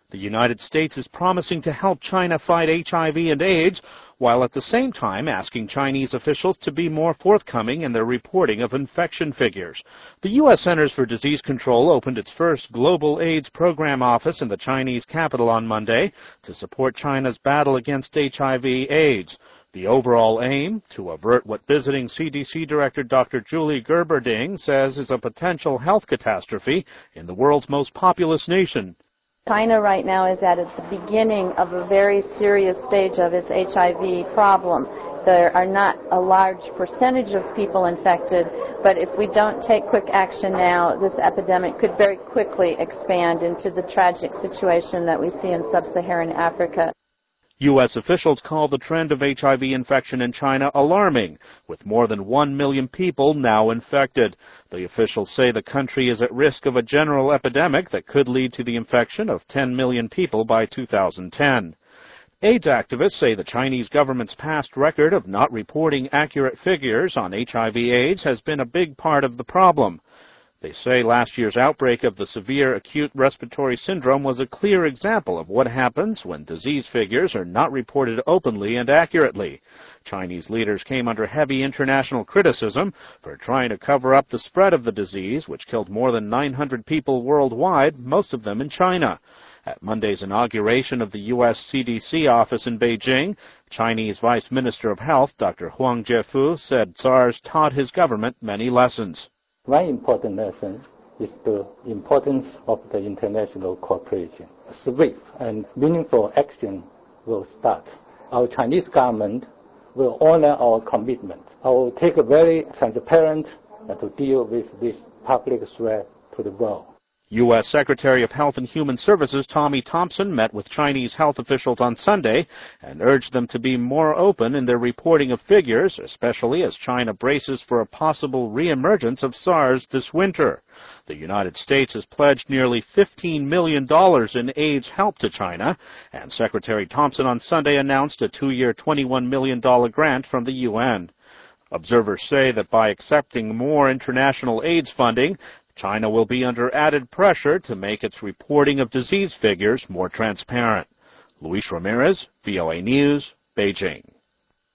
The United States is promising to help China fight HIV and AIDS, while at the same time asking Chinese officials to be more forthcoming in their reporting of infection figures. The U.S. Centers for Disease Control opened its first Global AIDS Program office in the Chinese capital on Monday to support China's battle against HIV/AIDS. The overall aim, to avert what visiting CDC Director Dr. Julie Gerberding says is a potential health catastrophe in the world's most populous nation. China right now is at the beginning of a very serious stage of its HIV problem. There are not a large percentage of people infected, but if we don't take quick action now, this epidemic could very quickly expand into the tragic situation that we see in sub-Saharan Africa. U.S. officials call the trend of HIV infection in China alarming, with more than 1 million people now infected. The officials say the country is at risk of a general epidemic that could lead to the infection of 10 million people by 2010. AIDS activists say the Chinese government's past record of not reporting accurate figures on HIV/AIDS has been a big part of the problem. They say last year's outbreak of the severe acute respiratory syndrome was a clear example of what happens when disease figures are not reported openly and accurately. Chinese leaders came under heavy international criticism for trying to cover up the spread of the disease, which killed more than 900 people worldwide, most of them in China. At Monday's inauguration of the U.S. CDC office in Beijing, Chinese Vice Minister of Health, Dr. Huang Jiefu, said SARS taught his government many lessons. One important lesson is the importance of the international cooperation. Swift and meaningful action will start. Our Chinese government will honor our commitment. I will take a very transparent to deal with this public threat to the world. U.S. Secretary of Health and Human Services Tommy Thompson met with Chinese health officials on Sunday and urged them to be more open in their reporting of figures, especially as China braces for a possible reemergence of SARS this winter. The United States has pledged nearly $15 million in AIDS help to China, and Secretary Thompson on Sunday announced a 2-year $21 million grant from the UN. Observers say that by accepting more international AIDS funding, China will be under added pressure to make its reporting of disease figures more transparent. Luis Ramirez, VOA News, Beijing.